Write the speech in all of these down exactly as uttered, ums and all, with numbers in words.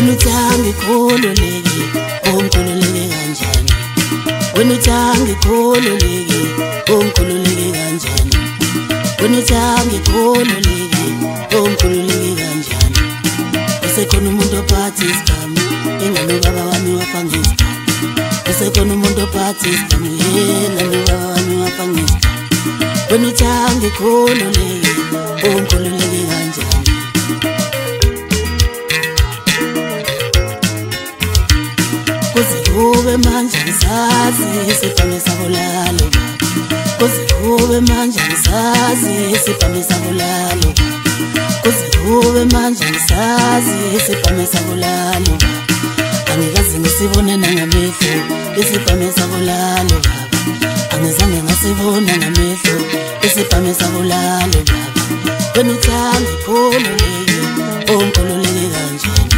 Wena uthanga ikhululeke, ungikhululeke kanjani? Wena uthanga ikhululeke, ungikhululeke kanjani? Wena uthanga ikhululeke, ungikhululeke kanjani? Usekhona umuntu ophatha isigamu, engane ubaba wami wafa ngesigamu. Usekhona umuntu ophatha isigamu, engane ubaba wami wafa ngesigamu. Wena uthanga ikhululeke, ungikhululeke kanjani? Kube manje ngisazi isibhamu sakulalo, kuze kube manje ngisazi isibhamu sakulalo, kuze kube manje ngisazi isibhamu sakulalo. Angikaze ngisibone nangamehlo isibhamu sakulalo baba, angizange ngasibona ngamehlo isibhamu sakulalo baba. Wena uthanga ikhululeke, ungikhululeke kanjani?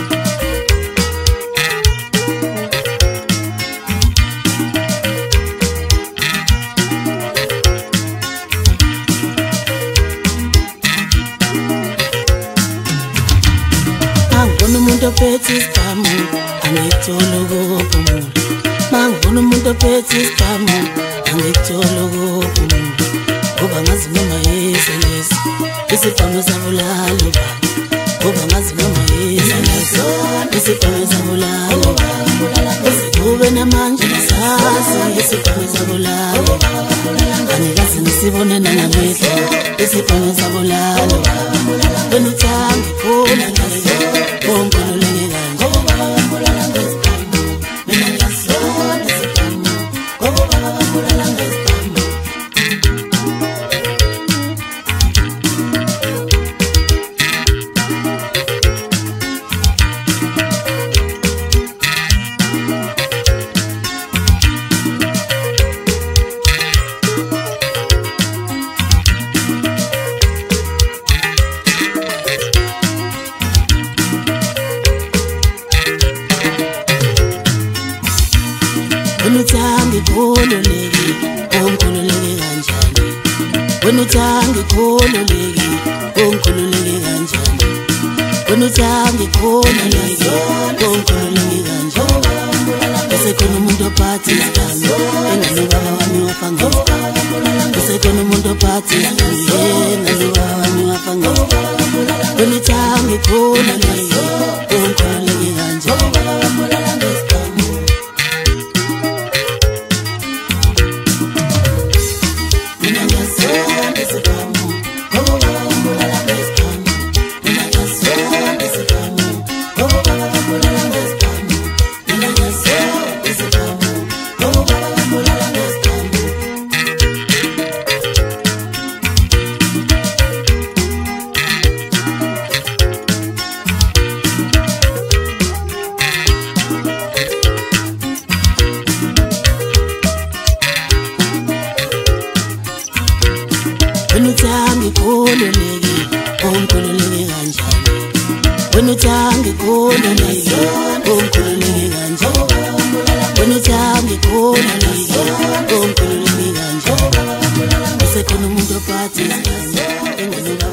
Mangibona umuntu ophethe isigamu, angikutholi ukuphumula. Mangibona umuntu ophethe isigamu, angikutholi ukuphumula. Ngoba ngazi noma yise lesi isibhamu sakulalo baba, ngoba ngazi noma yise lesi isibhamu sakulalo baba. Kuze kube namanje ngisazi isibhamu sakulalo baba, angikaze ngisibone nangamehlo isibhamu sakulalo baba. Wena uthanga ikhululeke, ungikhululeke kanjani? Mina ngiyasona isigamu, ngoba ubaba bambulala ngesigamu. Wena uthanga ikhululeke, ungikhululeke kanjani? Wena uthanga ikhululeke, ungikhululeke kanjani? Wena uthanga ikhululeke, ungikhululeke kanjani? Usekhona umuntu ophatha isigamu, engane ubaba wami wafa ngesigamu. Usekhona umuntu ophatha isigamu, engane ubaba wami wafa ngesigamu. Wena uthanga ikhululeke, ungikhululeke kanjani? Wena uthanga ikhululeke, ungikhululeke kanjani? Wena uthanga ikhululeke, ungikhululeke kanjani? Wena uthanga ikhululeke, ungikhululeke kanjani? Usekhona umuntu ophatha isigamu, engane ubaba